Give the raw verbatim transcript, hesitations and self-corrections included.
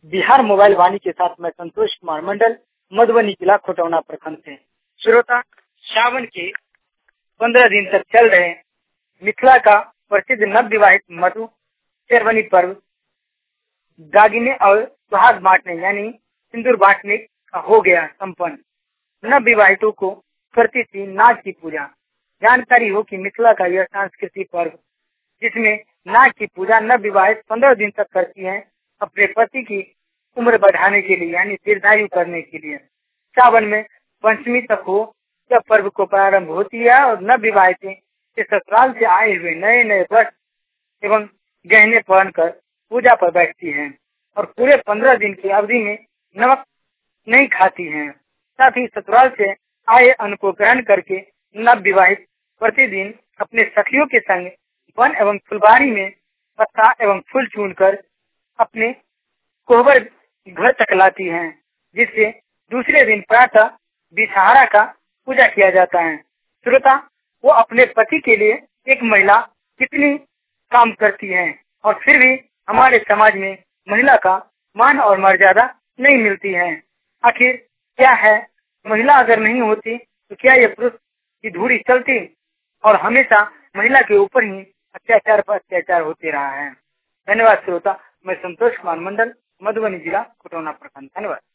Bihar mobile वाणी के साथ मैं संतोष कुमार मंडल, मधुबनी जिला खोटौना प्रखंड से। श्रोता, सावन के पंद्रह दिन तक चल रहे मिथिला का प्रसिद्ध नव विवाहित मधु चरवनी पर्व दागिने और सुहाग बांटने यानी सिंदूर बांटने का हो गया संपन्न। नव विवाहितों को करती थी नाग की पूजा। जानकारी हो कि मिथिला का यह सांस्कृतिक पर्व जिसमें नाग की पूजा नव विवाहित पंद्रह दिन तक करती है अपने पति की उम्र बढ़ाने के लिए यानी दीर्घायु करने के लिए। सावन में पंचमी तक हो जब पर्व को प्रारंभ होती है और नव विवाहितें के ससुराल से आए हुए नए नए वस्त्र एवं गहने पहनकर पूजा पर बैठती हैं और पूरे पंद्रह दिन की अवधि में नमक नहीं खाती हैं। साथ ही ससुराल से आए अन्न को ग्रहण करके नव विवाहित प्रतिदिन अपने सखियों के संग वन एवं फुलबाड़ी में पत्ता एवं फूल चुनकर अपने कोहबर घर तक लाती हैं, जिससे दूसरे दिन प्रातः विषहारा का पूजा किया जाता है। श्रोता, वो अपने पति के लिए एक महिला कितनी काम करती है और फिर भी हमारे समाज में महिला का मान और मर्यादा नहीं मिलती है। आखिर क्या है, महिला अगर नहीं होती तो क्या ये पुरुष की धूरी चलती और हमेशा महिला के ऊपर ही अत्याचार पर अत्याचार होते रहा है। धन्यवाद श्रोता, मैं संतोष कुमार मंडल, मधुबनी जिला खोटौना प्रखंड। धन्यवाद।